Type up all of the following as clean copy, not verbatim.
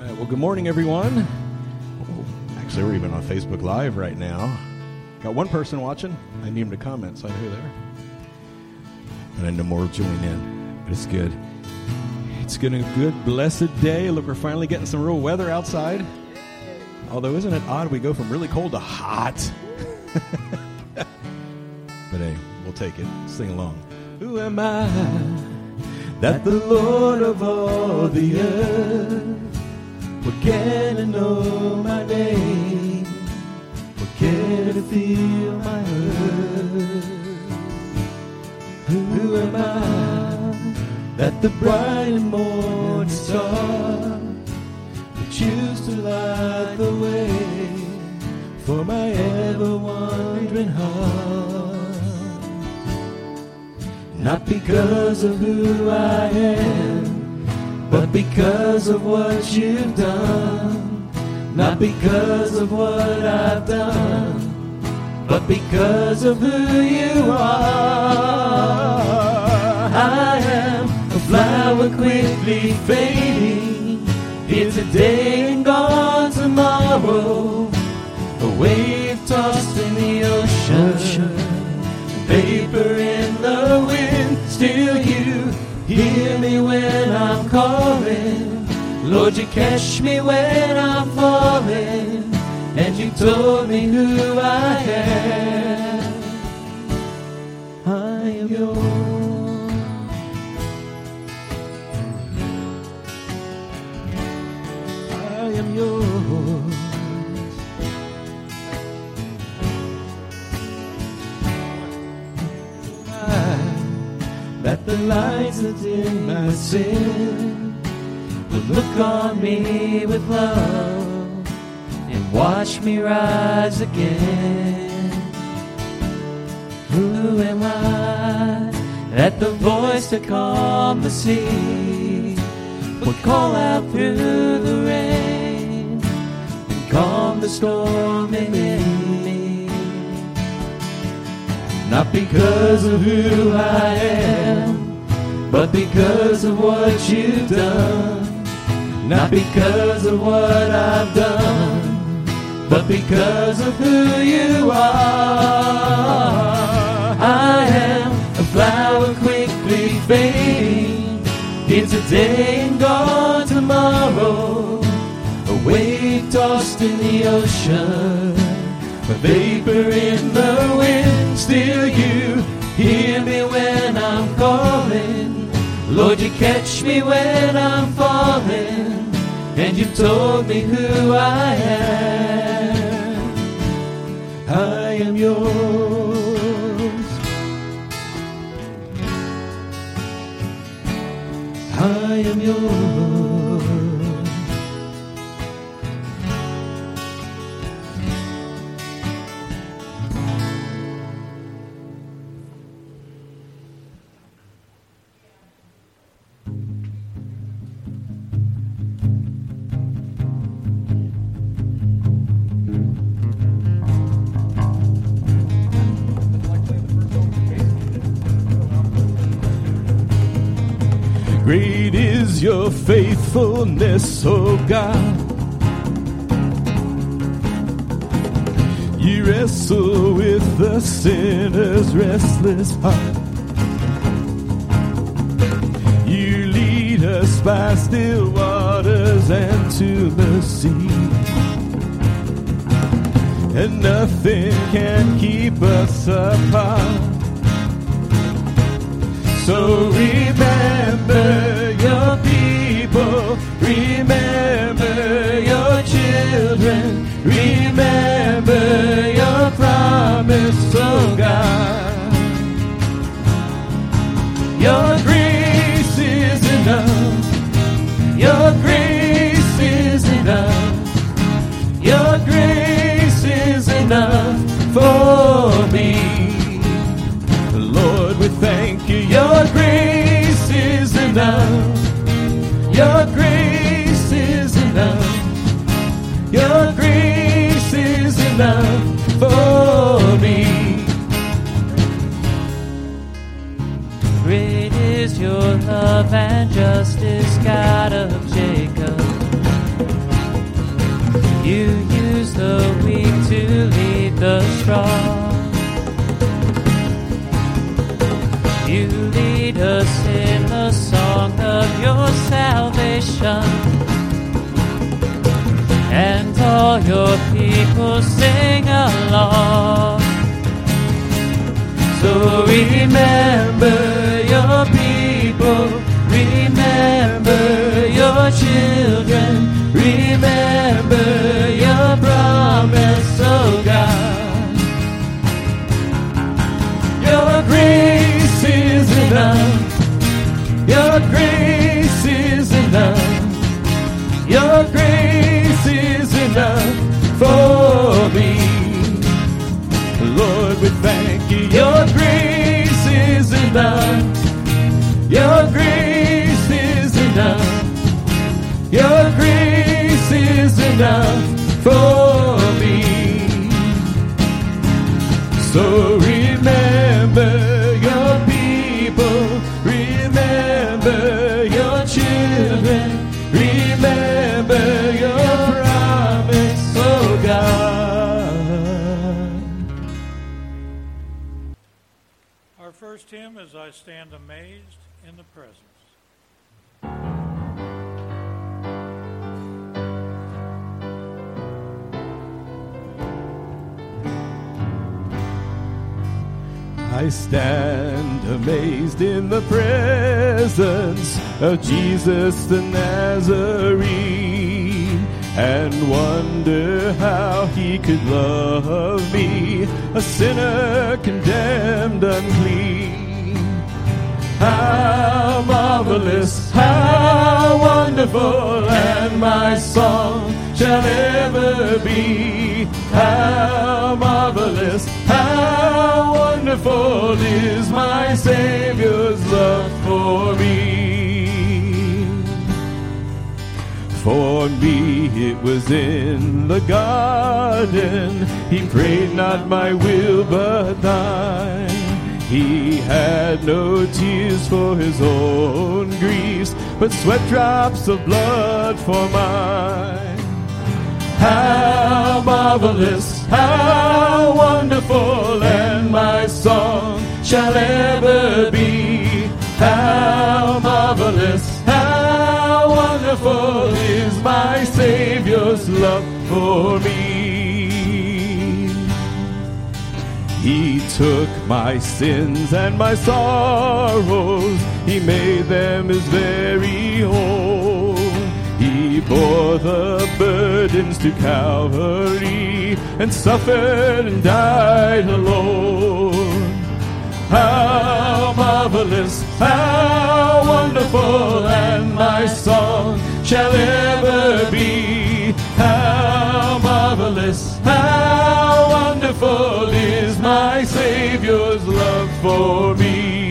Well, good morning, everyone. Actually, we're even on Facebook Live right now. Got one person watching. I need him to comment, so I know who they are. And I know more will join in, but it's good. It's been a good, blessed day. Look, we're finally getting some real weather outside. Although, isn't it odd we go from really cold to hot? But hey, we'll take it. Sing along. Who am I that the Lord of all the earth would care to know my name, would care to feel my hurt? Who am I that the bright and morning star would choose to light the way for my ever-wandering heart? Not because of who I am, but because of what you've done. Not because of what I've done, but because of who you are. I am a flower quickly fading, here today and gone tomorrow, a wave tossed in the ocean, vapor in the wind. Still you hear me when I'm calling. Lord, you catch me when I'm falling, and you told me who I am. I am yours. I am yours. That the lights that's in my sin would look on me with love and watch me rise again. Who am I that the voice that calmed the sea would call out through the rain and calm the storm in me? Not because of who I am, but because of what you've done. Not because of what I've done, but because of who you are. I am a flower quickly fading, here today and gone tomorrow, a wave tossed in the ocean, a vapor in the wind. Still you hear me when I'm calling. Lord, you catch me when I'm falling, and you told me who I am. I am yours. I am yours. Great is your faithfulness, O God. You wrestle with the sinner's restless heart. You lead us by still waters and to the sea, and nothing can keep us apart. So remember your people, remember your children, remember your promise, oh God. Your grace is enough, your grace is enough, your grace is enough for me. Lord, we thank you. Your grace is enough. Your grace is enough. Your grace is enough for me. Great is your love and justice, God of Jacob. make us strong. You lead us in the song of your salvation, and all your people sing along. So remember your people, remember your children, remember your promise, oh God. Your grace is enough, your grace is enough, your grace is enough for me. Lord, we thank you. Your grace is enough. Your grace is enough. Your grace is enough for me. So remember your people. Remember your children. Remember your promise, oh God. Our first hymn is I Stand Amazed in the Presence. I stand amazed in the presence of Jesus the Nazarene, and wonder how he could love me, a sinner condemned unclean. How marvelous, how wonderful, and my song shall ever be. How marvelous, how wonderful is my Savior's love for me. For me it was in the garden, he prayed not my will but thine. He had no tears for his own griefs, but sweat drops of blood for mine. How marvelous, how wonderful, and my song shall ever be. How marvelous, how wonderful is my Savior's love for me. He took my sins and my sorrows, he made them his very own. He bore the burdens to Calvary and suffered and died alone. How marvelous, how wonderful, and my song shall ever be. How marvelous, how wonderful is my Savior's love for me.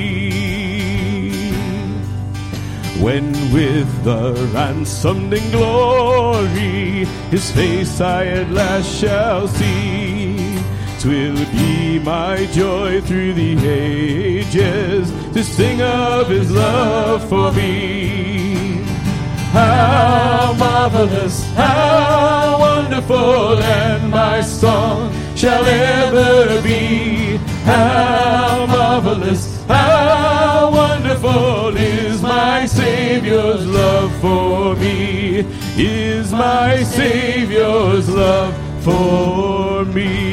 When with the ransomed in glory his face I at last shall see, 'twill be my joy through the ages to sing of his love for me. How marvelous, how wonderful, and my song shall ever be. How marvelous, how wonderful is my Savior's love for me, is my Savior's love for me.